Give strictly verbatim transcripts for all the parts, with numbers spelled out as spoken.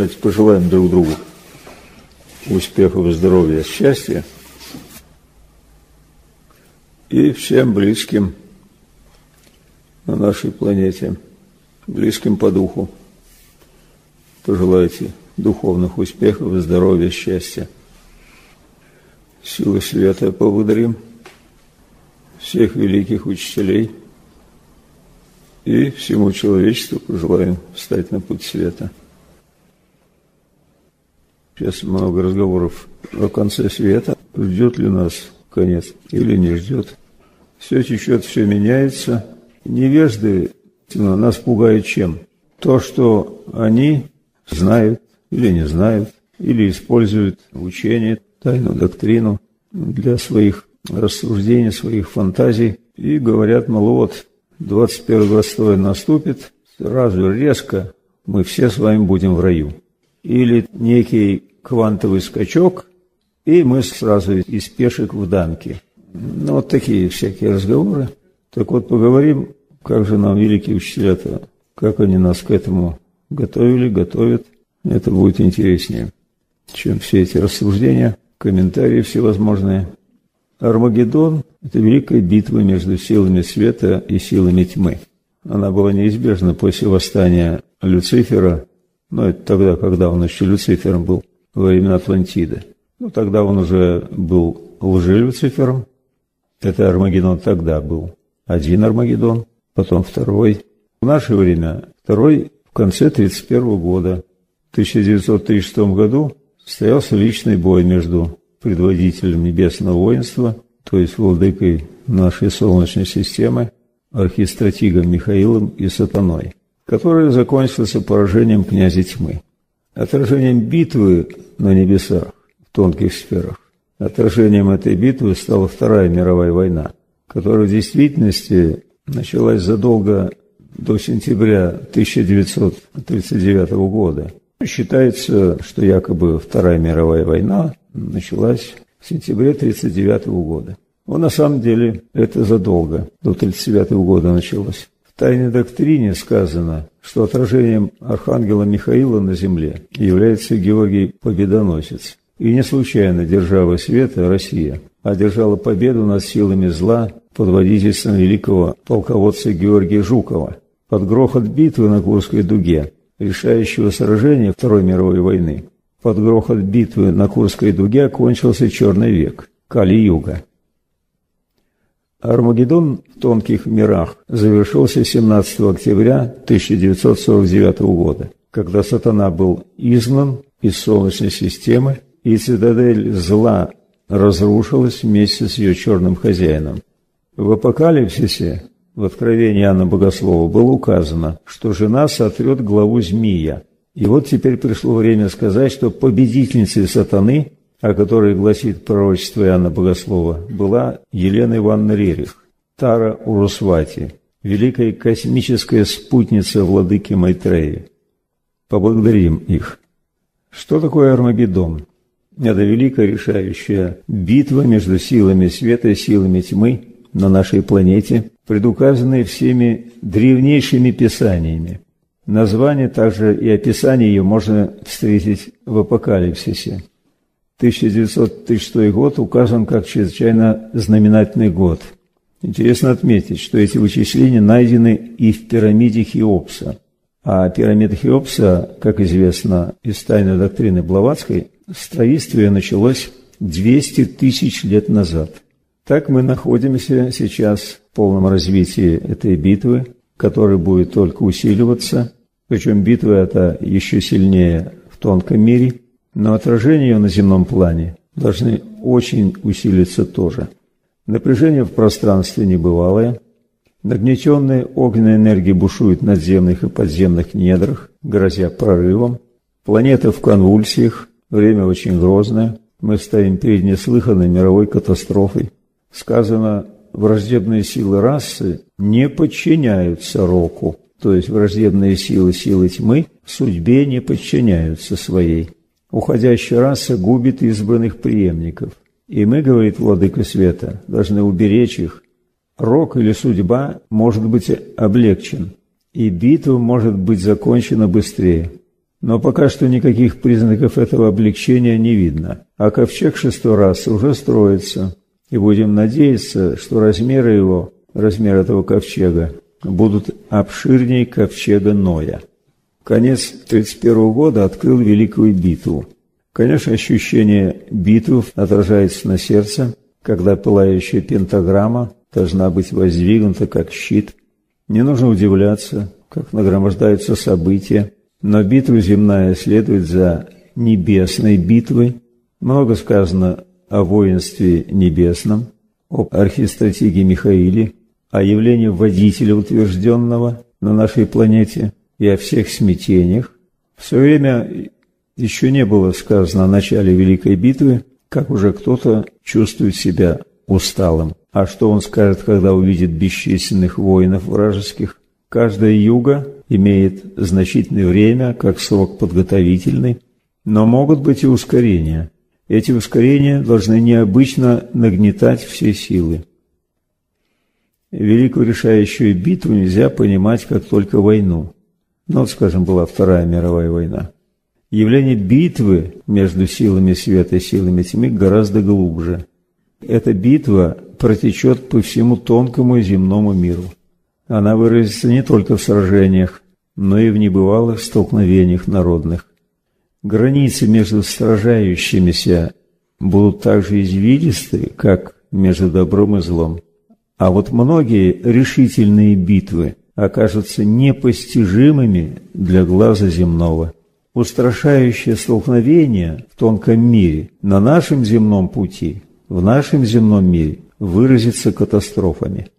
Давайте пожелаем друг другу успехов, здоровья, счастья и всем близким на нашей планете, близким по духу. Пожелайте духовных успехов, здоровья, счастья. Силы света поблагодарим всех великих учителей и всему человечеству пожелаем встать на путь света. Сейчас много разговоров о конце света. Ждет ли нас конец или не ждет? Все течет, все меняется. Невежды нас пугают чем? То, что они знают или не знают, или используют учение, тайну, доктрину для своих рассуждений, своих фантазий, и говорят, мол, вот, двадцать первый год строй наступит, сразу резко мы все с вами будем в раю. Или некий квантовый скачок, и мы сразу из пешек в дамки. Ну, вот такие всякие разговоры. Так вот, поговорим, как же нам великие учителя-то, как они нас к этому готовили, готовят. Это будет интереснее, чем все эти рассуждения, комментарии всевозможные. Армагеддон – это великая битва между силами света и силами тьмы. Она была неизбежна после восстания Люцифера, но это тогда, когда он еще Люцифером был, во времена Атлантиды. Ну, тогда он уже был лже-Люцифером. Это Армагеддон тогда был. Один Армагеддон, потом второй. В наше время второй в конце тридцать первого года. В тысяча девятьсот тридцать шестом году состоялся личный бой между предводителем небесного воинства, то есть владыкой нашей Солнечной системы, архистратигом Михаилом и сатаной, который закончился поражением князя тьмы. Отражением битвы на небесах, в тонких сферах, отражением этой битвы стала Вторая мировая война, которая в действительности началась задолго до сентября тысяча девятьсот тридцать девятого года. Считается, что якобы Вторая мировая война началась в сентябре тридцать девятого года. Но на самом деле это задолго, до тридцать девятого года началось. В тайной доктрине сказано, что отражением архангела Михаила на земле является Георгий Победоносец. И не случайно держава света Россия одержала победу над силами зла под водительством великого полководца Георгия Жукова. Под грохот битвы на Курской дуге, решающего сражения Второй мировой войны, под грохот битвы на Курской дуге окончился Черный век, Кали-юга. Армагеддон в тонких мирах завершился семнадцатого октября тысяча девятьсот сорок девятого года, когда сатана был изгнан из Солнечной системы, и цитадель зла разрушилась вместе с ее черным хозяином. В Апокалипсисе, в Откровении Иоанна Богослова, было указано, что жена сотрет главу змея. И вот теперь пришло время сказать, что победительницей сатаны, о которой гласит пророчество Иоанна Богослова, была Елена Ивановна Рерих, Тара Урусвати, великая космическая спутница владыки Майтреи. Поблагодарим их. Что такое Армагеддон? Это великая решающая битва между силами света и силами тьмы на нашей планете, предуказанная всеми древнейшими писаниями. Название также и описание ее можно встретить в Апокалипсисе. тысяча девятьсот тридцать шестой год указан как чрезвычайно знаменательный год. Интересно отметить, что эти вычисления найдены и в пирамиде Хеопса. А пирамида Хеопса, как известно из тайной доктрины Блаватской, строительство ее началось двести тысяч лет назад. Так мы находимся сейчас в полном развитии этой битвы, которая будет только усиливаться. Причем битва эта еще сильнее в тонком мире, но отражение ее на земном плане должны очень усилиться тоже. Напряжение в пространстве небывалое, нагнетенные огненные энергии бушуют в надземных и подземных недрах, грозя прорывом. Планета в конвульсиях, время очень грозное, мы стоим перед неслыханной мировой катастрофой. Сказано, враждебные силы расы не подчиняются року, то есть враждебные силы, силы тьмы, судьбе не подчиняются своей. Уходящая раса губит избранных преемников. И мы, говорит владыка света, должны уберечь их. Рок или судьба может быть облегчен, и битва может быть закончена быстрее. Но пока что никаких признаков этого облегчения не видно, а ковчег шестой расы уже строится, и будем надеяться, что размеры его, размер этого ковчега, будут обширнее ковчега Ноя. Конец тридцать первого года открыл великую битву. Конечно, ощущение битвы отражается на сердце, когда пылающая пентаграмма должна быть воздвигнута как щит. Не нужно удивляться, как нагромождаются события, но битва земная следует за небесной битвой. Много сказано о воинстве небесном, об архистратиге Михаиле, о явлении водителя утвержденного на нашей планете и о всех смятениях. В свое время еще не было сказано о начале Великой битвы, как уже кто-то чувствует себя усталым. А что он скажет, когда увидит бесчисленных воинов вражеских? Каждая юга имеет значительное время, как срок подготовительный, но могут быть и ускорения. Эти ускорения должны необычно нагнетать все силы. Великую решающую битву нельзя понимать как только войну. Ну, вот, скажем, была Вторая мировая война. Явление битвы между силами света и силами тьмы гораздо глубже. Эта битва протечет по всему тонкому земному миру. Она выразится не только в сражениях, но и в небывалых столкновениях народных. Границы между сражающимися будут так же извилисты, как между добром и злом. А вот многие решительные битвы окажутся непостижимыми для глаза земного. Устрашающее столкновение в тонком мире на нашем земном пути, в нашем земном мире, выразится катастрофами.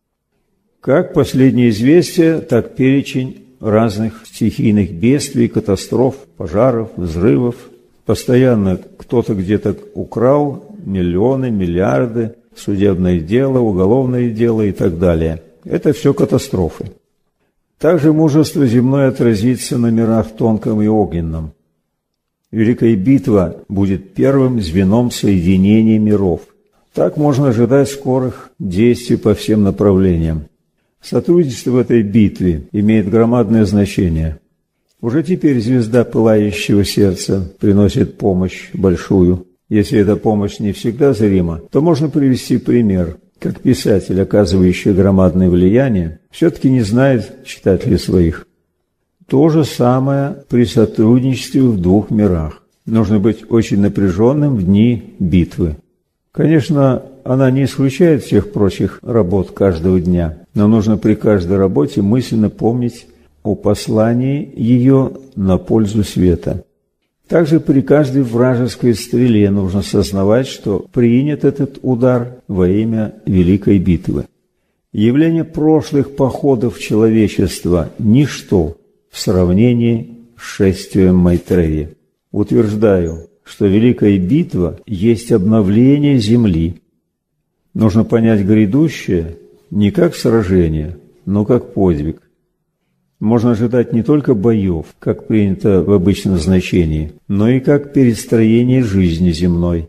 Как последние известия, так перечень разных стихийных бедствий, катастроф, пожаров, взрывов. Постоянно кто-то где-то украл миллионы, миллиарды, судебное дело, уголовное дело и так далее. Это все катастрофы. Также мужество земное отразится на мирах тонком и огненном. Великая битва будет первым звеном соединения миров. Так можно ожидать скорых действий по всем направлениям. Сотрудничество в этой битве имеет громадное значение. Уже теперь звезда пылающего сердца приносит помощь большую. Если эта помощь не всегда зрима, то можно привести пример, как писатель, оказывающий громадное влияние, все-таки не знает читателей своих. То же самое при сотрудничестве в двух мирах. Нужно быть очень напряженным в дни битвы. Конечно, она не исключает всех прочих работ каждого дня, но нужно при каждой работе мысленно помнить о послании ее на пользу света. Также при каждой вражеской стреле нужно сознавать, что принят этот удар во имя великой битвы. Явление прошлых походов человечества – ничто в сравнении с шествием Майтреи. Утверждаю, что великая битва есть обновление Земли. Нужно понять грядущее не как сражение, но как подвиг. Можно ожидать не только боев, как принято в обычном значении, но и как перестроение жизни земной.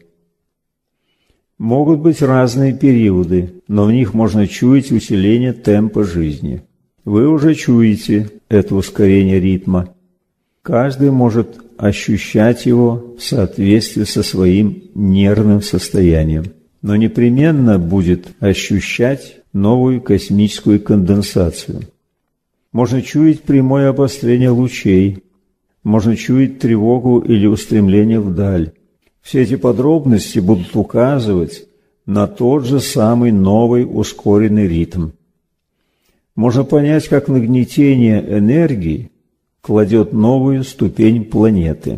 Могут быть разные периоды, но в них можно чуять усиление темпа жизни. Вы уже чуете это ускорение ритма. Каждый может ощущать его в соответствии со своим нервным состоянием, но непременно будет ощущать новую космическую конденсацию. Можно чуять прямое обострение лучей, можно чуять тревогу или устремление вдаль. Все эти подробности будут указывать на тот же самый новый ускоренный ритм. Можно понять, как нагнетение энергии кладет новую ступень планеты.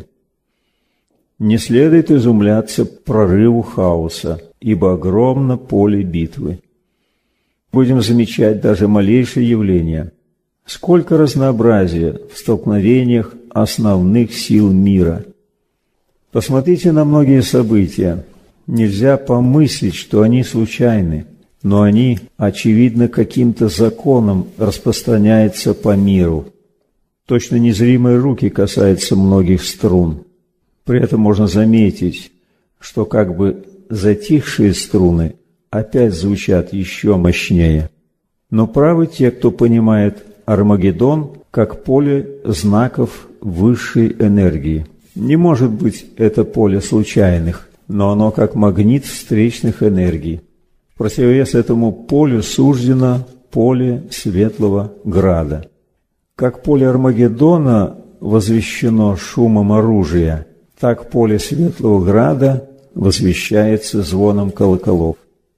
Не следует изумляться прорыву хаоса, ибо огромно поле битвы. Будем замечать даже малейшие явления. Сколько разнообразия в столкновениях основных сил мира. Посмотрите на многие события. Нельзя помыслить, что они случайны, но они, очевидно, каким-то законом распространяются по миру. Точно незримые руки касаются многих струн. При этом можно заметить, что как бы затихшие струны опять звучат еще мощнее. Но правы те, кто понимает Армагеддон как поле знаков высшей энергии. Не может быть это поле случайных, но оно как магнит встречных энергий. В противовес этому полю суждено поле Светлого Града. Как поле Армагеддона возвещено шумом оружия, так поле Светлого Града возвещается звоном колоколов.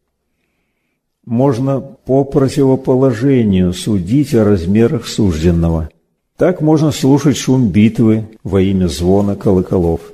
Можно по противоположению судить о размерах сужденного. Так можно слушать шум битвы во имя звона колоколов.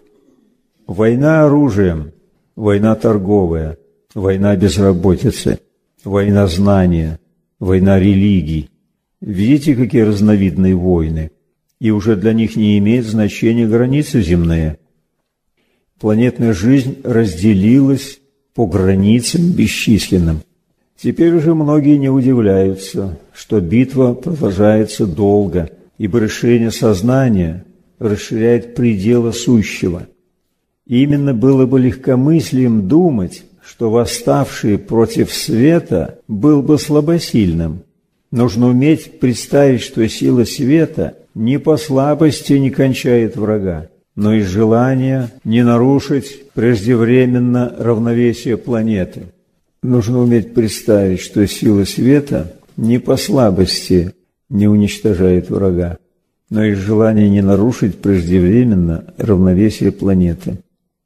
Война оружием, война торговая, война безработицы, война знания, война религий. Видите, какие разновидные войны, и уже для них не имеет значения границы земные. Планетная жизнь разделилась по границам бесчисленным. Теперь уже многие не удивляются, что битва продолжается долго, ибо решение сознания расширяет пределы сущего. И именно было бы легкомыслием думать, что восставший против света был бы слабосильным. Нужно уметь представить, что сила света не по слабости не кончает врага, но из желания не нарушить преждевременно равновесие планеты. Нужно уметь представить, что сила света не по слабости не уничтожает врага, но из желания не нарушить преждевременно равновесие планеты.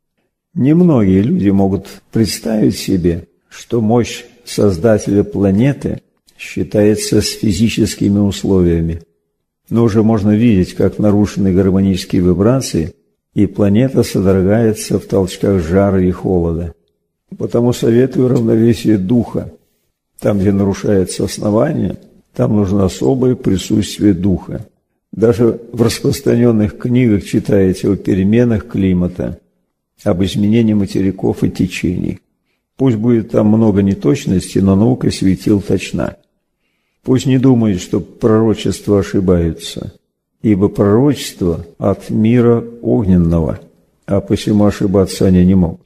Немногие люди могут представить себе, что мощь Создателя планеты считается с физическими условиями. Но уже можно видеть, как нарушены гармонические вибрации, и планета содрогается в толчках жара и холода. Потому советую равновесие духа. Там, где нарушается основание, там нужно особое присутствие духа. Даже в распространенных книгах читаете о переменах климата, об изменении материков и течений. Пусть будет там много неточностей, но наука светил точна. Пусть не думают, что пророчества ошибаются, ибо пророчество от мира огненного, а посему ошибаться они не могут.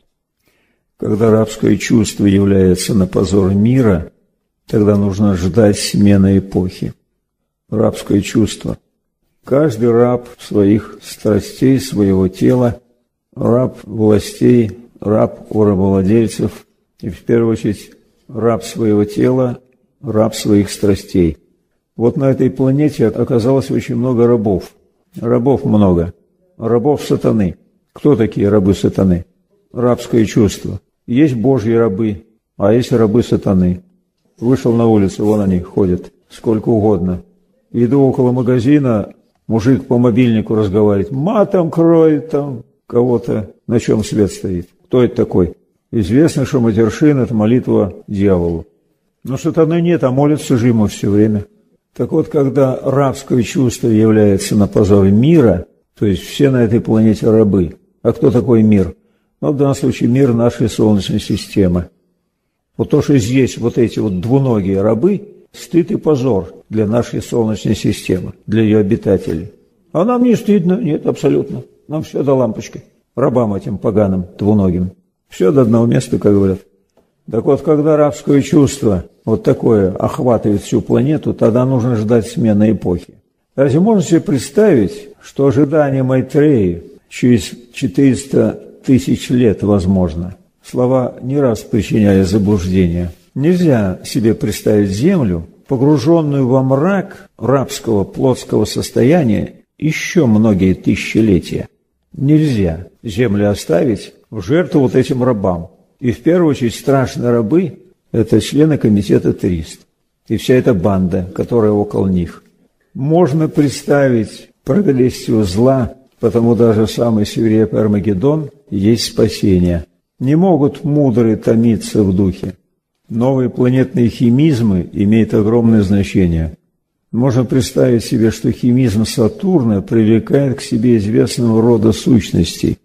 Когда рабское чувство является на позор мира, тогда нужно ждать смены эпохи. Рабское чувство. Каждый раб своих страстей, своего тела, раб властей, раб у рабовладельцев, и в первую очередь раб своего тела, раб своих страстей. Вот на этой планете оказалось очень много рабов. Рабов много. Рабов сатаны. Кто такие рабы сатаны? Рабское чувство. Есть Божьи рабы, а есть рабы сатаны. Вышел на улицу, вон они ходят, сколько угодно. Иду около магазина, мужик по мобильнику разговаривает, матом кроет там кого-то, на чем свет стоит. Кто это такой? Известно, что матершин – это молитва дьяволу. Но сатаны нет, а молятся же ему все время. Так вот, когда рабское чувство является на позор мира, то есть все на этой планете рабы. А кто такой мир? Ну, в данном случае мир нашей Солнечной системы. Вот то, что здесь вот эти вот двуногие рабы, стыд и позор для нашей Солнечной системы, для ее обитателей. А нам не стыдно, нет, абсолютно. Нам все до лампочки. Рабам этим поганым, двуногим. Все до одного места, как говорят. Так вот, когда рабское чувство вот такое охватывает всю планету, тогда нужно ждать смены эпохи. Разве можно себе представить, что ожидание Майтреи через четыреста тысяч лет возможно? Слова не раз причиняли заблуждение. Нельзя себе представить Землю, погруженную во мрак рабского плотского состояния еще многие тысячелетия. Нельзя Землю оставить в жертву вот этим рабам. И в первую очередь страшные рабы – это члены комитета триста. И вся эта банда, которая около них. Можно представить прогрессию зла, потому даже самый свирепый Армагеддон есть спасение. Не могут мудрые томиться в духе. Новые планетные химизмы имеют огромное значение. Можно представить себе, что химизм Сатурна привлекает к себе известного рода сущностей.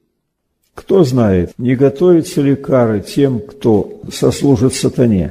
Кто знает, не готовится ли кара тем, кто сослужит сатане?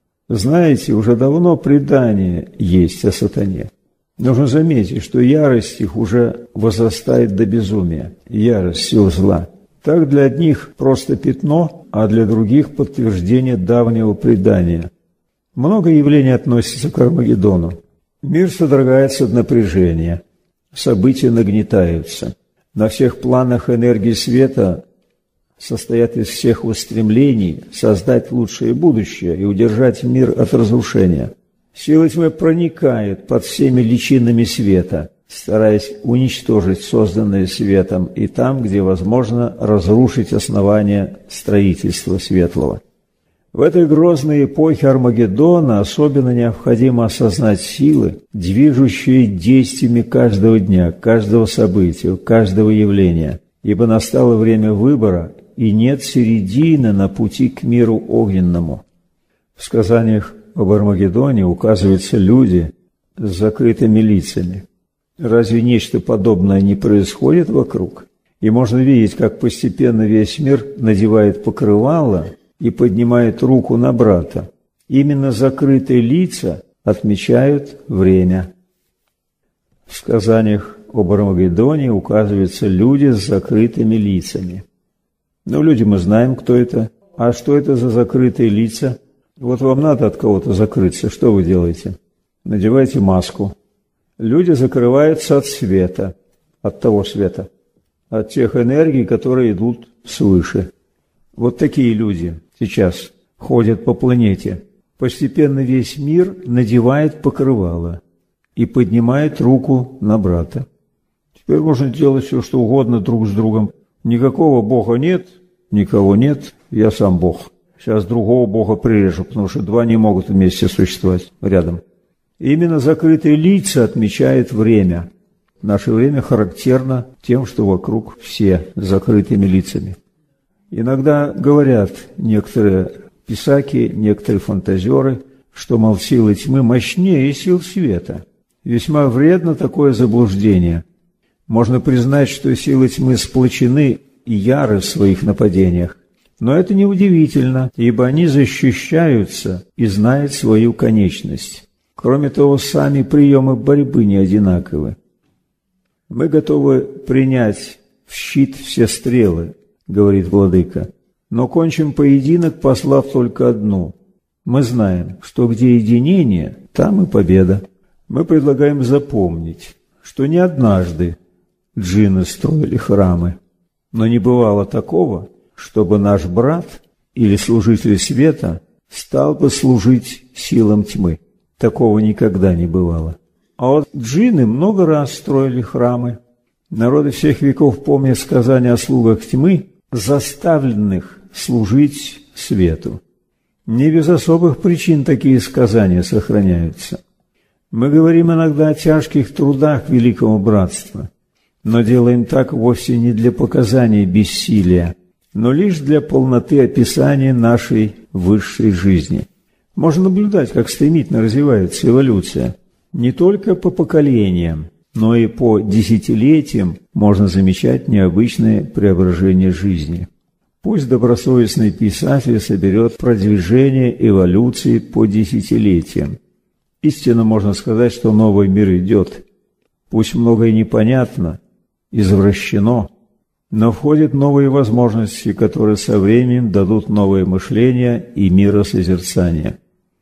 Знаете, уже давно предание есть о сатане. Нужно заметить, что ярость их уже возрастает до безумия, ярость сил зла. Так для одних просто пятно, а для других подтверждение давнего предания. Много явлений относится к Армагеддону. Мир содрогается от напряжения. события нагнетаются. На всех планах энергии света состоят из всех устремлений создать лучшее будущее и удержать мир от разрушения. Сила тьмы проникает под всеми личинами света, стараясь уничтожить созданное светом и там, где возможно, разрушить основания строительства светлого. В этой грозной эпохе Армагеддона особенно необходимо осознать силы, движущие действиями каждого дня, каждого события, каждого явления, ибо настало время выбора, и нет середины на пути к миру огненному. В сказаниях об Армагеддоне указываются люди с закрытыми лицами. Разве нечто подобное не происходит вокруг? И можно видеть, как постепенно весь мир надевает покрывало и поднимает руку на брата. Именно закрытые лица отмечают время. В сказаниях об Армагеддоне указываются люди с закрытыми лицами. Ну, люди мы знаем, кто это. А что это за закрытые лица? Вот вам надо от кого-то закрыться. Что вы делаете? Надеваете маску. Люди закрываются от света. От того света. От тех энергий, которые идут свыше. Вот такие люди сейчас ходят по планете. Постепенно весь мир надевает покрывало и поднимает руку на брата. Теперь можно делать все, что угодно друг с другом. Никакого Бога нет, никого нет, я сам Бог. Сейчас другого Бога прирежу, потому что два не могут вместе существовать рядом. И именно закрытые лица отмечает время. Наше время характерно тем, что вокруг все с закрытыми лицами. Иногда говорят некоторые писаки, некоторые фантазеры, что, мол, силы тьмы мощнее сил света. Весьма вредно такое заблуждение. Можно признать, что силы тьмы сплочены и яры в своих нападениях. Но это неудивительно, ибо они защищаются и знают свою конечность. Кроме того, сами приемы борьбы не одинаковы. «Мы готовы принять в щит все стрелы», — говорит владыка, «но кончим поединок, послав только одну. Мы знаем, что где единение, там и победа. Мы предлагаем запомнить, что не однажды джинны строили храмы, но не бывало такого, чтобы наш брат или служитель света стал бы служить силам тьмы. Такого никогда не бывало. А вот джинны много раз строили храмы. Народы всех веков помнят сказания о слугах тьмы, заставленных служить свету. Не без особых причин такие сказания сохраняются. Мы говорим иногда о тяжких трудах великого братства, но делаем так вовсе не для показания бессилия, но лишь для полноты описания нашей высшей жизни. Можно наблюдать, как стремительно развивается эволюция. Не только по поколениям, но и по десятилетиям можно замечать необычное преображение жизни. Пусть добросовестный писатель соберет продвижение эволюции по десятилетиям. Истинно можно сказать, что новый мир идет. Пусть многое непонятно, извращено, но входят новые возможности, которые со временем дадут новое мышление и миросозерцание.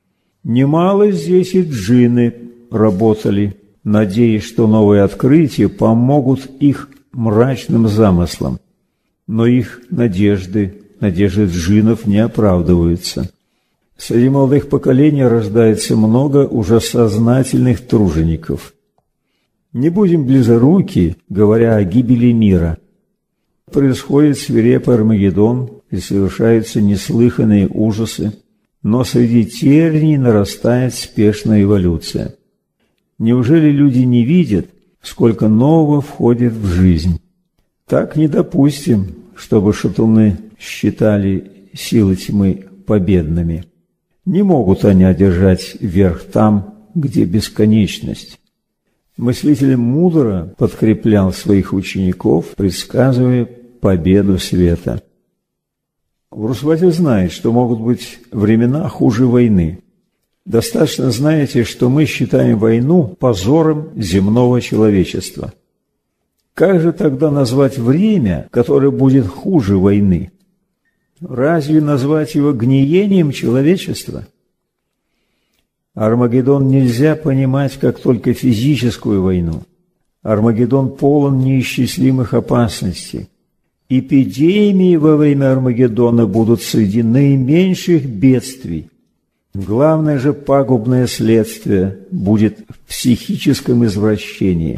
Немало здесь и джинны работали, надеясь, что новые открытия помогут их мрачным замыслам. Но их надежды, надежды джиннов не оправдываются. Среди молодых поколений рождается много уже сознательных тружеников. Не будем близоруки, говоря о гибели мира. Происходит свирепый Армагеддон и совершаются неслыханные ужасы, но среди терний нарастает спешная эволюция. Неужели люди не видят, сколько нового входит в жизнь? Так не допустим, чтобы шатуны считали силы тьмы победными. Не могут они одержать верх там, где бесконечность. Мыслитель мудро подкреплял своих учеников, предсказывая победу света. Врусвати знает, что могут быть времена хуже войны. Достаточно знаете, что мы считаем войну позором земного человечества. Как же тогда назвать время, которое будет хуже войны? Разве назвать его гниением человечества? Армагеддон нельзя понимать как только физическую войну. Армагеддон полон неисчислимых опасностей. Эпидемии во время Армагеддона будут среди наименьших бедствий. Главное же пагубное следствие будет в психическом извращении.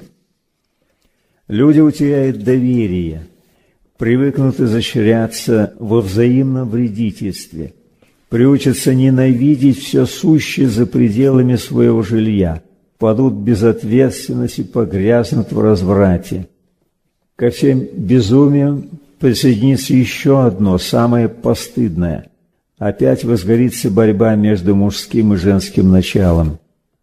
Люди утеряют доверие, привыкнут изощряться во взаимном вредительстве, приучатся ненавидеть все сущее за пределами своего жилья, падут в безответственность и погрязнут в разврате. Ко всем безумиям присоединится еще одно, самое постыдное. Опять возгорится борьба между мужским и женским началом.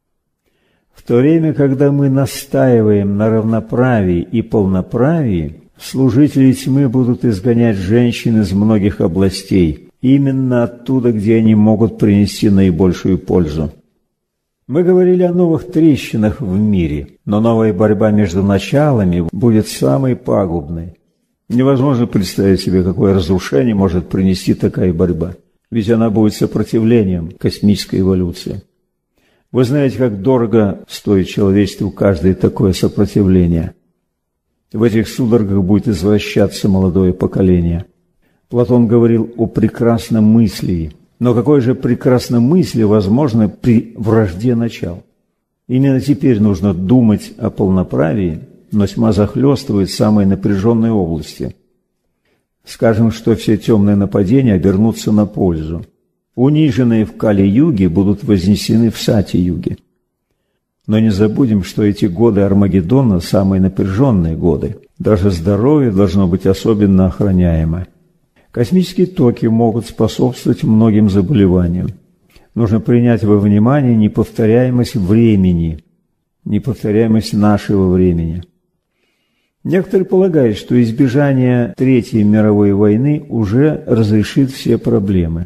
В то время, когда мы настаиваем на равноправии и полноправии, служители тьмы будут изгонять женщин из многих областей, именно оттуда, где они могут принести наибольшую пользу. Мы говорили о новых трещинах в мире, но новая борьба между началами будет самой пагубной. Невозможно представить себе, какое разрушение может принести такая борьба, ведь она будет сопротивлением космической эволюции. Вы знаете, как дорого стоит человечеству каждое такое сопротивление. В этих судорогах будет извращаться молодое поколение. Платон говорил о прекрасном мысли, но какое же прекрасномыслие возможно при вражде начал? Именно теперь нужно думать о полноправии, но тьма захлестывает самые напряженные области. Скажем, что все темные нападения обернутся на пользу. Униженные в Кали-юге будут вознесены в Сати-юге. Но не забудем, что эти годы Армагеддона – самые напряженные годы. Даже здоровье должно быть особенно охраняемо. Космические токи могут способствовать многим заболеваниям. Нужно принять во внимание неповторяемость времени, неповторяемость нашего времени. Некоторые полагают, что избежание Третьей мировой войны уже разрешит все проблемы.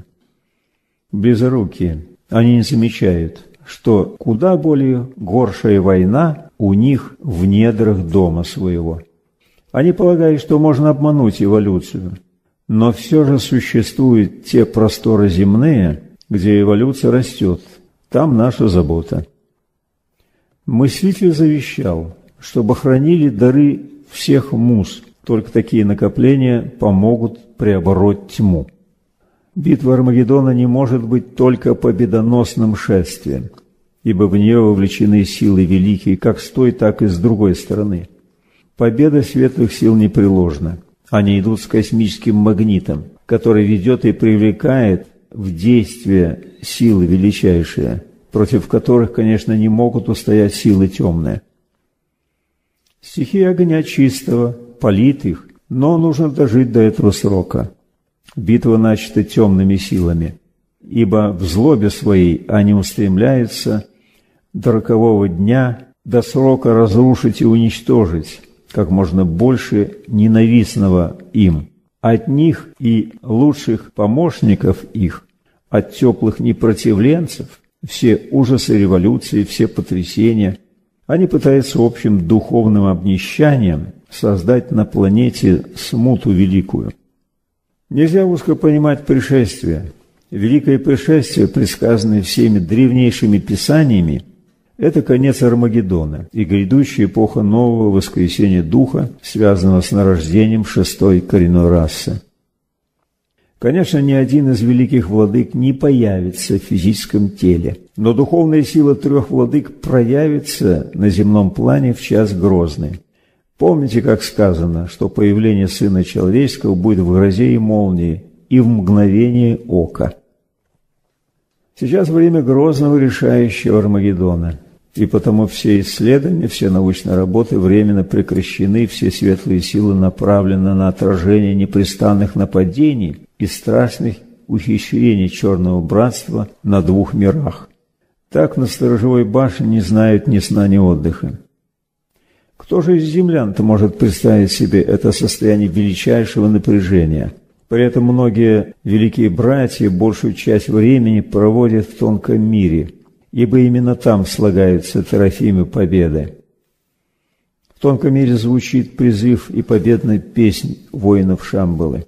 Близорукие, они не замечают, что куда более горшая война у них в недрах дома своего. Они полагают, что можно обмануть эволюцию, но все же существуют те просторы земные, где эволюция растет, там наша забота. Мыслитель завещал, чтобы хранили дары всех муз, только такие накопления помогут преобороть тьму. Битва Армагеддона не может быть только победоносным шествием, ибо в нее вовлечены силы великие как с той, так и с другой стороны. Победа светлых сил непреложна. Они идут с космическим магнитом, который ведет и привлекает в действие силы величайшие, против которых, конечно, не могут устоять силы темные. Стихия огня чистого палит их, но нужно дожить до этого срока. Битва начата темными силами, ибо в злобе своей они устремляются до рокового дня, до срока разрушить и уничтожить как можно больше ненавистного им, от них и лучших помощников их, от теплых непротивленцев, все ужасы революции, все потрясения. Они пытаются общим духовным обнищанием создать на планете смуту великую. Нельзя узко понимать пришествие. Великое пришествие, предсказанное всеми древнейшими писаниями, это конец Армагеддона и грядущая эпоха нового воскресения Духа, связанного с нарождением шестой коренной расы. Конечно, ни один из великих владык не появится в физическом теле, но духовная сила трех владык проявится на земном плане в час грозный. Помните, как сказано, что появление Сына Человеческого будет в грозе и молнии и в мгновение ока. Сейчас время грозного решающего Армагеддона, и потому все исследования, все научные работы временно прекращены, все светлые силы направлены на отражение непрестанных нападений и страшных ухищрений Черного Братства на двух мирах. Так на сторожевой башне не знают ни сна, ни отдыха. Кто же из землян-то может представить себе это состояние величайшего напряжения? При этом многие великие братья большую часть времени проводят в тонком мире, ибо именно там слагаются трофимы победы. В тонком мире звучит призыв и победная песнь воинов Шамбалы.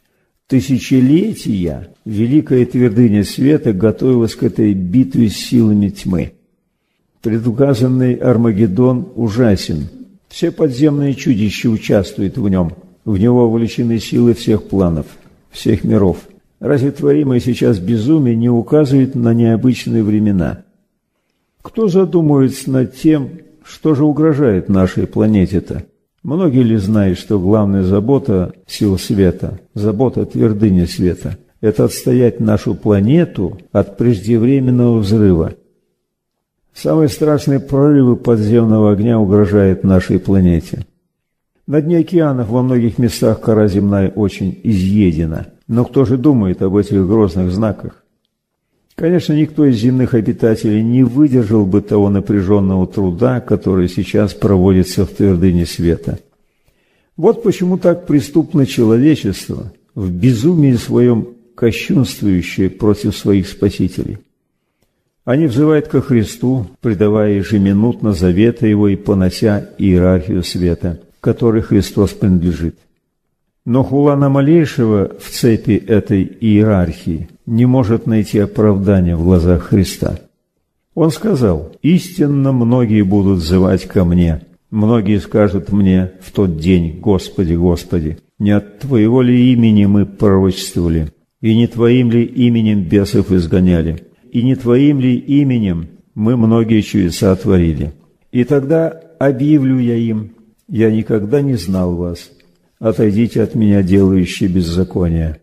Тысячелетия великая твердыня света готовилась к этой битве с силами тьмы. Предуказанный Армагеддон ужасен, Все подземные чудища участвуют в нем. В него вовлечены силы всех планов, всех миров. Разве творимое сейчас безумие не указывает на необычные времена? Кто задумывается над тем, что же угрожает нашей планете-то? Многие ли знают, что главная забота сил света, забота твердыни света – это отстоять нашу планету от преждевременного взрыва? Самые страшные прорывы подземного огня угрожают нашей планете. На дне океанов во многих местах кора земная очень изъедена. Но кто же думает об этих грозных знаках? Конечно, никто из земных обитателей не выдержал бы того напряженного труда, который сейчас проводится в твердыне света. Вот почему так преступно человечество, в безумии своем кощунствующее против своих спасителей. Они взывают ко Христу, предавая ежеминутно заветы Его и понося иерархию света, которой Христос принадлежит. Но хулана малейшего в цепи этой иерархии не может найти оправдания в глазах Христа. Он сказал: «Истинно многие будут взывать ко мне, многие скажут мне в тот день: Господи, Господи, не от Твоего ли имени мы пророчествовали, и не Твоим ли именем бесов изгоняли, и не Твоим ли именем мы многие чудеса творили? И тогда объявлю я им: я никогда не знал вас. Отойдите от меня, делающие беззаконие».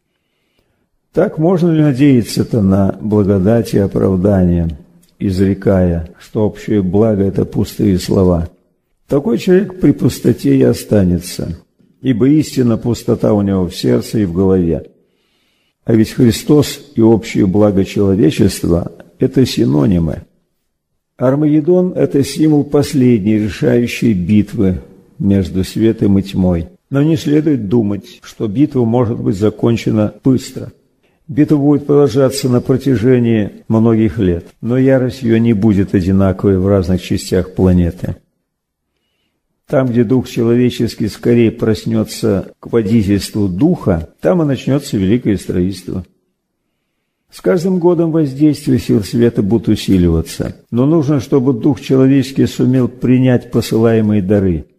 Так можно ли надеяться-то на благодать и оправдание, изрекая, что общее благо – это пустые слова? Такой человек при пустоте и останется, ибо истинно пустота у него в сердце и в голове. А ведь Христос и общее благо человечества – это синонимы. Армагеддон – это символ последней решающей битвы между светом и тьмой. Но не следует думать, что битва может быть закончена быстро. Битва будет продолжаться на протяжении многих лет, но ярость ее не будет одинаковой в разных частях планеты. Там, где дух человеческий скорее проснется к водительству духа, там и начнется великое строительство. С каждым годом воздействие сил света будет усиливаться, но нужно, чтобы дух человеческий сумел принять посылаемые дары.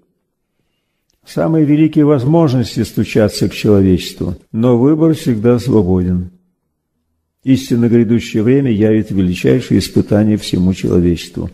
Самые великие возможности стучатся к человечеству, но выбор всегда свободен. Истинно грядущее время явит величайшее испытание всему человечеству.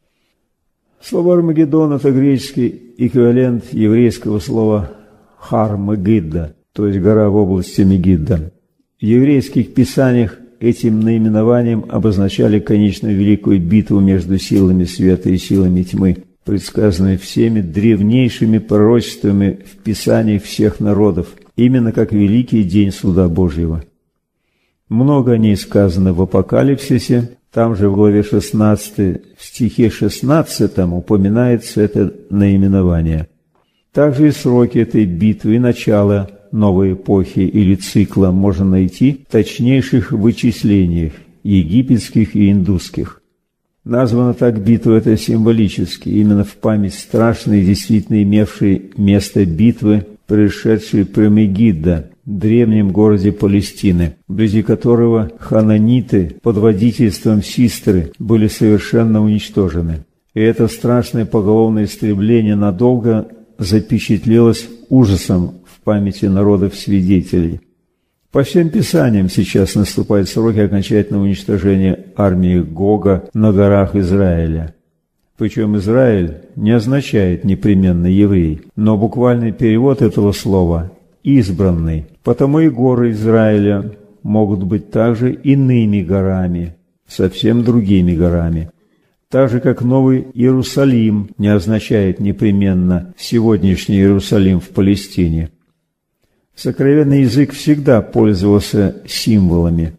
Слово «Армагеддон» – это греческий эквивалент еврейского слова «Хар-Мегидда», то есть гора в области Мегидда. В еврейских писаниях этим наименованием обозначали конечную великую битву между силами света и силами тьмы, предсказанной всеми древнейшими пророчествами в Писании всех народов, именно как великий день суда Божьего. Много о ней сказано в Апокалипсисе, там же в главе шестнадцатой, в стихе шестнадцатом упоминается это наименование. Также и сроки этой битвы и начало новой эпохи или цикла можно найти в точнейших вычислениях египетских и индусских. Названа так битва эта символически, именно в память страшной, действительно имевшей место битвы, происшедшей при Мегиддо, древнем городе Палестины, вблизи которого хананиты под водительством Систры были совершенно уничтожены. И это страшное поголовное истребление надолго запечатлелось ужасом в памяти народов-свидетелей. По всем писаниям сейчас наступают сроки окончательного уничтожения армии Гога на горах Израиля. Причем Израиль не означает непременно еврей, но буквальный перевод этого слова – избранный. Потому и горы Израиля могут быть также иными горами, совсем другими горами. Так же, как Новый Иерусалим не означает непременно сегодняшний Иерусалим в Палестине. Сокровенный язык всегда пользовался символами,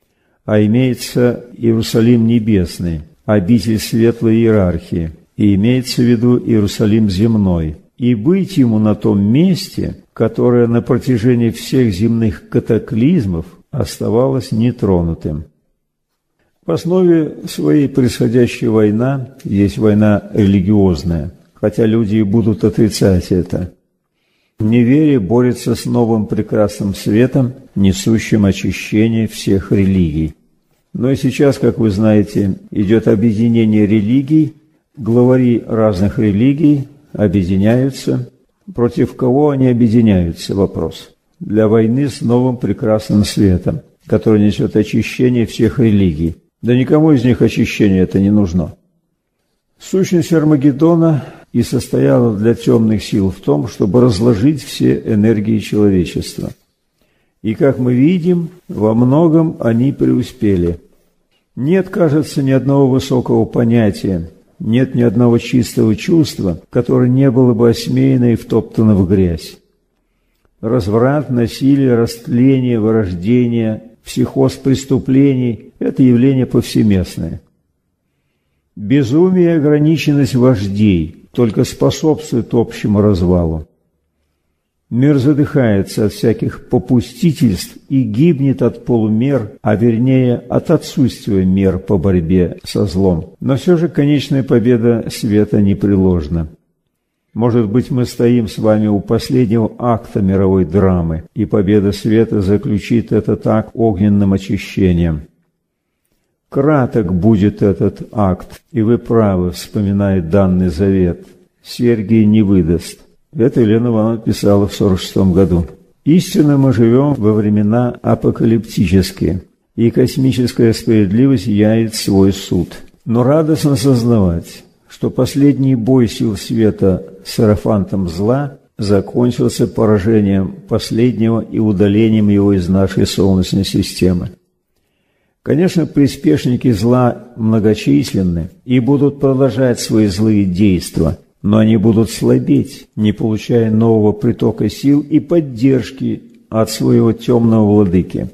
а имеется Иерусалим небесный, обитель светлой иерархии, и имеется в виду Иерусалим земной, и быть ему на том месте, которое на протяжении всех земных катаклизмов оставалось нетронутым. В основе своей происходящая война есть война религиозная, хотя люди и будут отрицать это. Неверие борется с новым прекрасным светом, несущим очищение всех религий. Но и сейчас, как вы знаете, идет объединение религий, главари разных религий объединяются. Против кого они объединяются? Вопрос. Для войны с новым прекрасным светом, который несет очищение всех религий. Да никому из них очищение это не нужно. Сущность Армагеддона и состояла для темных сил в том, чтобы разложить все энергии человечества. И, как мы видим, во многом они преуспели. Нет, кажется, ни одного высокого понятия, нет ни одного чистого чувства, которое не было бы осмеяно и втоптано в грязь. Разврат, насилие, растление, вырождение, психоз преступлений – это явление повсеместное. Безумие и ограниченность вождей только способствуют общему развалу. Мир задыхается от всяких попустительств и гибнет от полумер, а вернее от отсутствия мер по борьбе со злом. Но все же конечная победа света непреложна. Может быть, мы стоим с вами у последнего акта мировой драмы, и победа света заключит этот акт огненным очищением. Краток будет этот акт, и вы правы, вспоминая данный завет. Сергий не выдаст. Это Елена Ивановна писала в сорок шестом году. Истинно мы живем во времена апокалиптические, и космическая справедливость явит свой суд. Но радостно сознавать, что последний бой сил света с иерофантом зла закончился поражением последнего и удалением его из нашей Солнечной системы. Конечно, приспешники зла многочисленны и будут продолжать свои злые действия, но они будут слабеть, не получая нового притока сил и поддержки от своего темного владыки.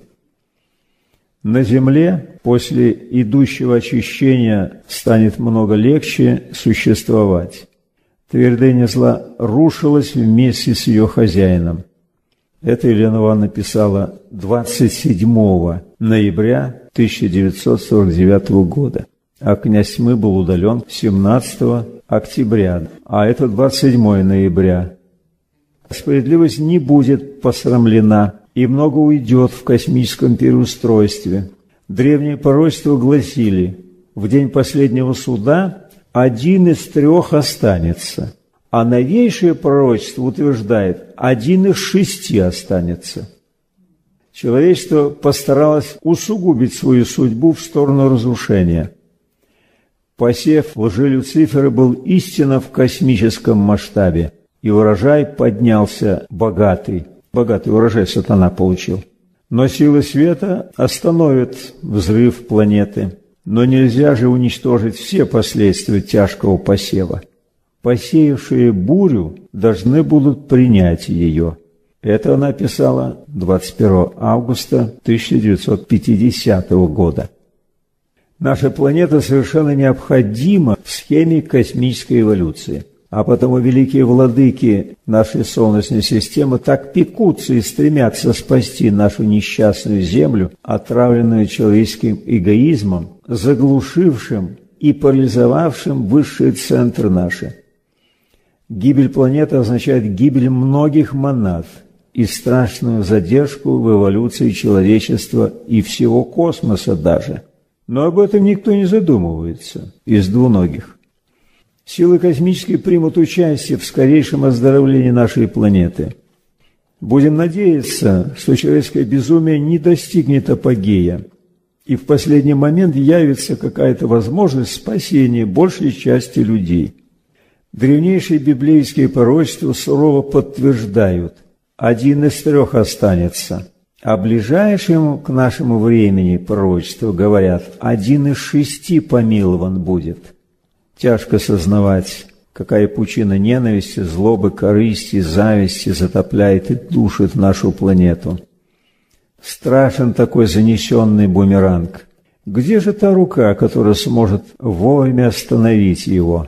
На земле после идущего очищения станет много легче существовать. Твердыня зла рушилась вместе с ее хозяином. Это Елена Ивановна написала двадцать седьмого ноября тысяча девятьсот сорок девятого года, а князь тьмы был удален семнадцатого октября, а это двадцать седьмого ноября. Справедливость не будет посрамлена, и много уйдет в космическом переустройстве. Древние пророчества гласили: в день последнего суда один из трех останется, а новейшее пророчество утверждает: один из шести останется. Человечество постаралось усугубить свою судьбу в сторону разрушения. Посев лжи Люцифера был истинно в космическом масштабе, и урожай поднялся богатый. Богатый урожай сатана получил. Но силы света остановят взрыв планеты. Но нельзя же уничтожить все последствия тяжкого посева. Посеявшие бурю должны будут принять ее. Это она писала двадцать первого августа тысяча девятьсот пятидесятого года. Наша планета совершенно необходима в схеме космической эволюции. А потому великие владыки нашей Солнечной системы так пекутся и стремятся спасти нашу несчастную Землю, отравленную человеческим эгоизмом, заглушившим и парализовавшим высшие центры наши. Гибель планеты означает гибель многих монад и страшную задержку в эволюции человечества и всего космоса даже. Но об этом никто не задумывается из двуногих. Силы космические примут участие в скорейшем оздоровлении нашей планеты. Будем надеяться, что человеческое безумие не достигнет апогея, и в последний момент явится какая-то возможность спасения большей части людей. Древнейшие библейские пророчества сурово подтверждают: один из трех останется. А ближайшему к нашему времени пророчества говорят: один из шести помилован будет. Тяжко сознавать, какая пучина ненависти, злобы, корысти, зависти затопляет и душит нашу планету. Страшен такой занесенный бумеранг. Где же та рука, которая сможет вовремя остановить его?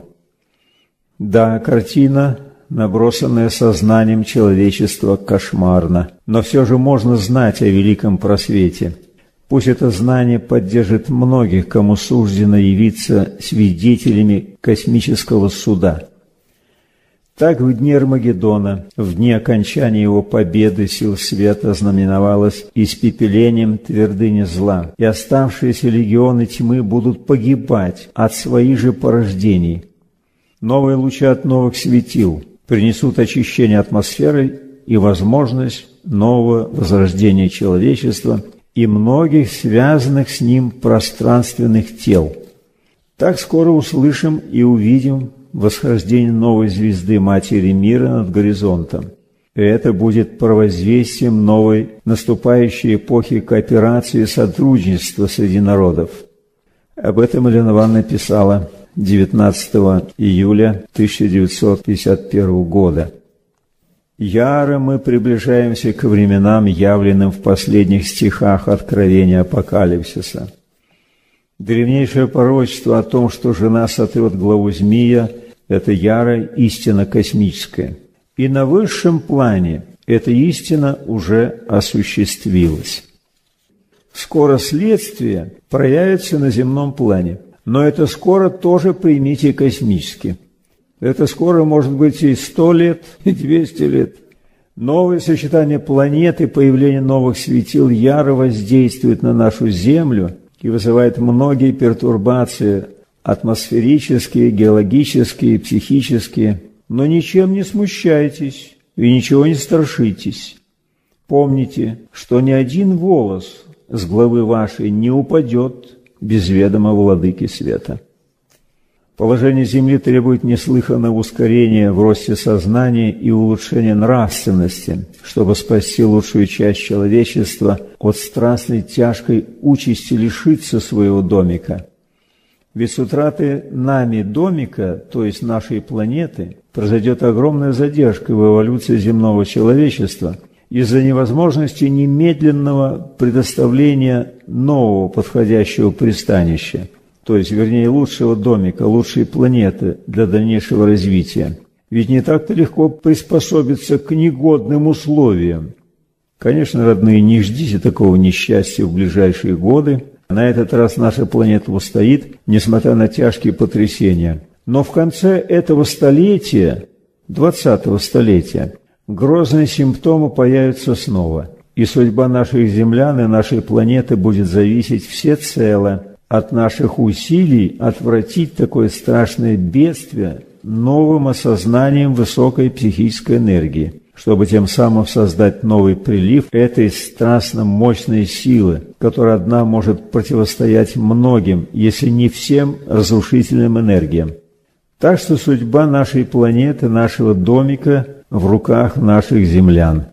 Да, картина, набросанная сознанием человечества, кошмарна, но все же можно знать о великом просвете. Пусть это знание поддержит многих, кому суждено явиться свидетелями космического суда. Так в дни Армагеддона, в дни окончания его победы сил света, знаменовалось испепелением твердыни зла, и оставшиеся легионы тьмы будут погибать от своих же порождений. Новые лучи от новых светил принесут очищение атмосферы и возможность нового возрождения человечества и многих связанных с ним пространственных тел. Так скоро услышим и увидим восхождение новой звезды Матери Мира над горизонтом. И это будет провозвестием новой наступающей эпохи кооперации и сотрудничества среди народов. Об этом Елена Ивановна писала девятнадцатого июля тысяча девятьсот пятьдесят первого года. «Яро мы приближаемся к временам, явленным в последних стихах Откровения Апокалипсиса. Древнейшее пророчество о том, что жена сотрет главу змея, это ярая истина космическая. И на высшем плане эта истина уже осуществилась. Скоро следствие проявится на земном плане, но это скоро тоже примите космически. Это скоро может быть и сто лет, и двести лет. Новое сочетание планет и появление новых светил яро воздействует на нашу Землю и вызывает многие пертурбации атмосферические, геологические, психические. Но ничем не смущайтесь и ничего не страшитесь. Помните, что ни один волос с главы вашей не упадет без ведома Владыки Света. Положение Земли требует неслыханного ускорения в росте сознания и улучшения нравственности, чтобы спасти лучшую часть человечества от страстной тяжкой участи лишиться своего домика. Ведь с утраты нами домика, то есть нашей планеты, произойдет огромная задержка в эволюции земного человечества из-за невозможности немедленного предоставления нового подходящего пристанища, то есть, вернее, лучшего домика, лучшей планеты для дальнейшего развития. Ведь не так-то легко приспособиться к негодным условиям. Конечно, родные, не ждите такого несчастья в ближайшие годы. На этот раз наша планета устоит, несмотря на тяжкие потрясения. Но в конце этого столетия, двадцатого столетия, грозные симптомы появятся снова, и судьба наших землян и нашей планеты будет зависеть всецело от наших усилий отвратить такое страшное бедствие новым осознанием высокой психической энергии, чтобы тем самым создать новый прилив этой страстно мощной силы, которая одна может противостоять многим, если не всем разрушительным энергиям. Так что судьба нашей планеты, нашего домика в руках наших землян.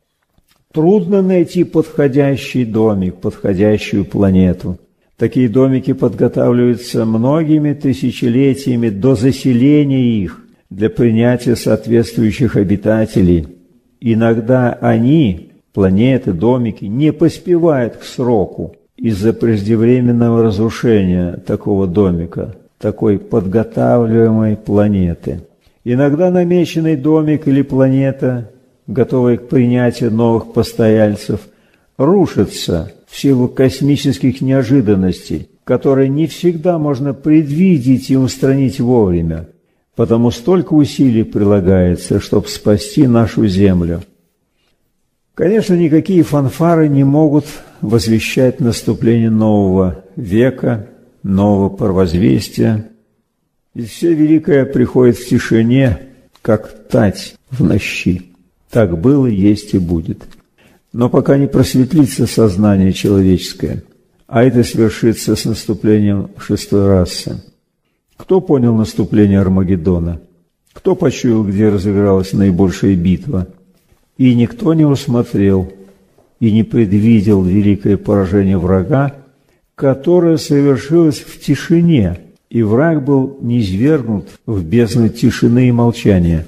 Трудно найти подходящий домик, подходящую планету. Такие домики подготавливаются многими тысячелетиями до заселения их для принятия соответствующих обитателей. Иногда они, планеты, домики, не поспевают к сроку из-за преждевременного разрушения такого домика, такой подготавливаемой планеты. Иногда намеченный домик или планета, готовая к принятию новых постояльцев, рушится в силу космических неожиданностей, которые не всегда можно предвидеть и устранить вовремя, потому столько усилий прилагается, чтобы спасти нашу Землю. Конечно, никакие фанфары не могут возвещать наступление нового века, нового провозвестия. Ведь все великое приходит в тишине, как тать в нощи. Так было, есть и будет. Но пока не просветлится сознание человеческое, а это свершится с наступлением шестой расы. Кто понял наступление Армагеддона? Кто почуял, где разыгралась наибольшая битва? И никто не усмотрел и не предвидел великое поражение врага, которое совершилось в тишине, и враг был низвергнут в бездну тишины и молчания.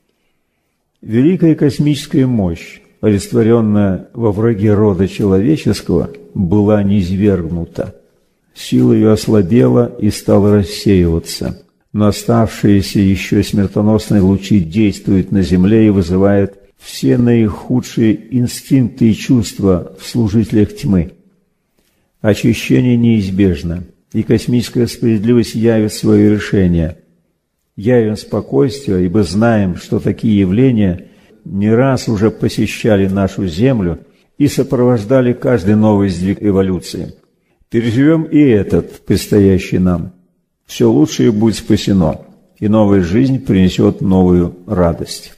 Великая космическая мощь, олицетворенная во враге рода человеческого, была низвергнута. Сила ее ослабела и стала рассеиваться, но оставшиеся еще смертоносные лучи действуют на земле и вызывают все наихудшие инстинкты и чувства в служителях тьмы. Очищение неизбежно, и космическая справедливость явит свое решение. Явим спокойствие, ибо знаем, что такие явления не раз уже посещали нашу Землю и сопровождали каждый новый сдвиг эволюции. Переживем и этот, предстоящий нам. Все лучшее будет спасено, и новая жизнь принесет новую радость.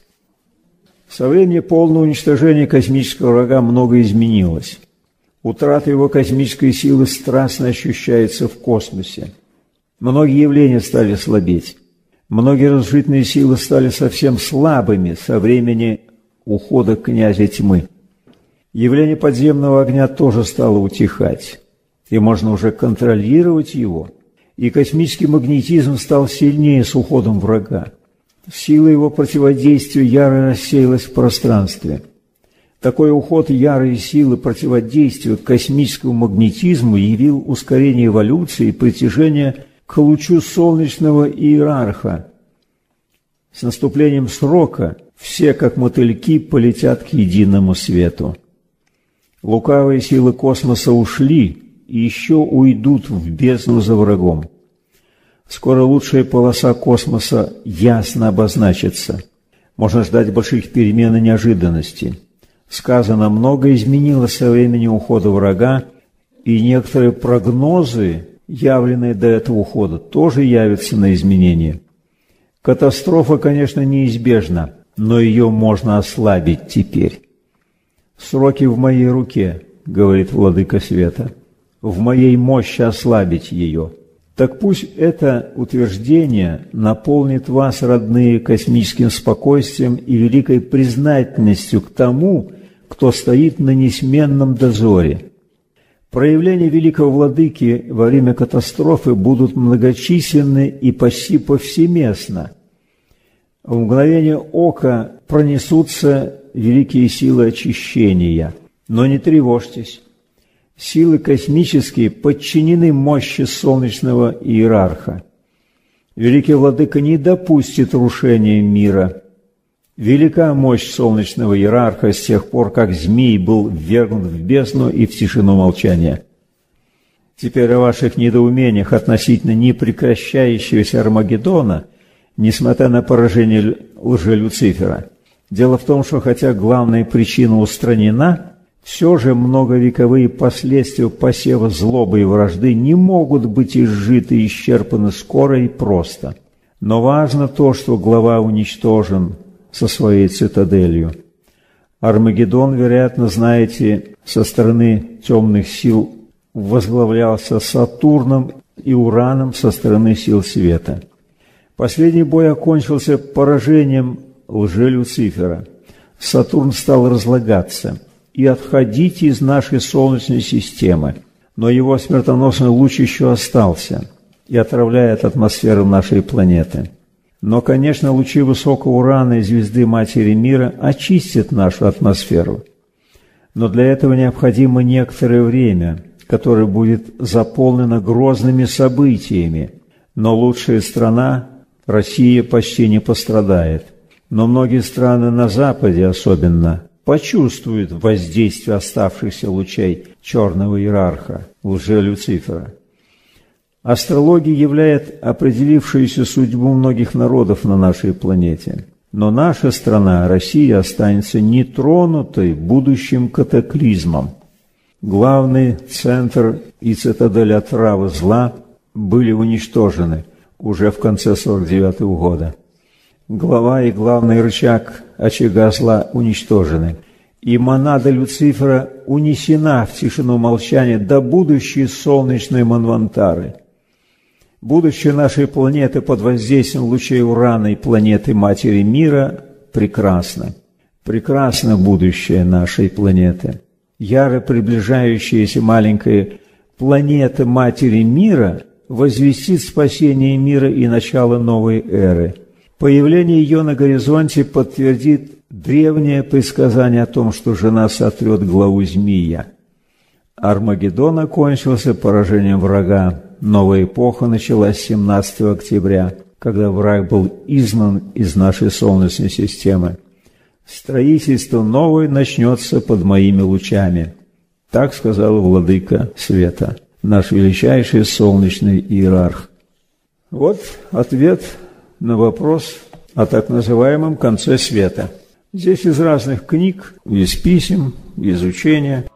Со времени полного уничтожения космического врага многое изменилось. Утрата его космической силы страстно ощущается в космосе. Многие явления стали слабеть. Многие разрушительные силы стали совсем слабыми со времени ухода князя тьмы. Явление подземного огня тоже стало утихать, и можно уже контролировать его. И космический магнетизм стал сильнее с уходом врага. Сила его противодействия яро рассеялась в пространстве. Такой уход ярой силы противодействия космическому магнетизму явил ускорение эволюции и притяжение к лучу солнечного иерарха. С наступлением срока все, как мотыльки, полетят к единому свету. Лукавые силы космоса ушли и еще уйдут в бездну за врагом. Скоро лучшая полоса космоса ясно обозначится. Можно ждать больших перемен и неожиданностей. Сказано, многое изменилось со времени ухода врага, и некоторые прогнозы, явленные до этого ухода, тоже явятся на изменения. Катастрофа, конечно, неизбежна, но ее можно ослабить теперь. «Сроки в моей руке», — говорит Владыка Света, — «в моей мощи ослабить ее». Так пусть это утверждение наполнит вас, родные, космическим спокойствием и великой признательностью к тому, кто стоит на несменном дозоре. Проявления великого владыки во время катастрофы будут многочисленны и почти повсеместно. В мгновение ока пронесутся великие силы очищения, но не тревожьтесь. Силы космические подчинены мощи солнечного иерарха. Великий владыка не допустит рушения мира. Велика мощь солнечного иерарха с тех пор, как змей был ввергнут в бездну и в тишину молчания. Теперь о ваших недоумениях относительно непрекращающегося Армагеддона, несмотря на поражение лже-Люцифера. Дело в том, что хотя главная причина устранена, все же многовековые последствия посева злобы и вражды не могут быть изжиты и исчерпаны скоро и просто. Но важно то, что глава уничтожен со своей цитаделью. Армагеддон, вероятно, знаете, со стороны темных сил возглавлялся Сатурном и Ураном со стороны сил света. Последний бой окончился поражением лже-Люцифера. Сатурн стал разлагаться и отходить из нашей Солнечной системы, но его смертоносный луч еще остался и отравляет атмосферу нашей планеты. Но, конечно, лучи высокого Урана и звезды Матери Мира очистят нашу атмосферу. Но для этого необходимо некоторое время, которое будет заполнено грозными событиями. Но лучшая страна, Россия, почти не пострадает. Но многие страны на Западе особенно почувствуют воздействие оставшихся лучей черного иерарха, лже-Люцифера. Астрология являет определившуюся судьбу многих народов на нашей планете. Но наша страна, Россия, останется нетронутой будущим катаклизмом. Главный центр и цитадель отравы зла были уничтожены уже в конце сорок девятого года. Глава и главный рычаг очага зла уничтожены, и монада Люцифера унесена в тишину молчания до будущей солнечной Манвантары. Будущее нашей планеты под воздействием лучей Урана и планеты Матери Мира прекрасно. Прекрасно будущее нашей планеты. Яро приближающаяся маленькая планета Матери Мира возвестит спасение мира и начало новой эры. Появление ее на горизонте подтвердит древнее предсказание о том, что жена сотрет главу змея. Армагеддон окончился поражением врага. Новая эпоха началась семнадцатого октября, когда враг был изгнан из нашей Солнечной системы. Строительство новое начнется под моими лучами. Так сказал Владыка Света, наш величайший солнечный иерарх. Вот ответ на вопрос о так называемом конце света. Здесь из разных книг, из писем, из учения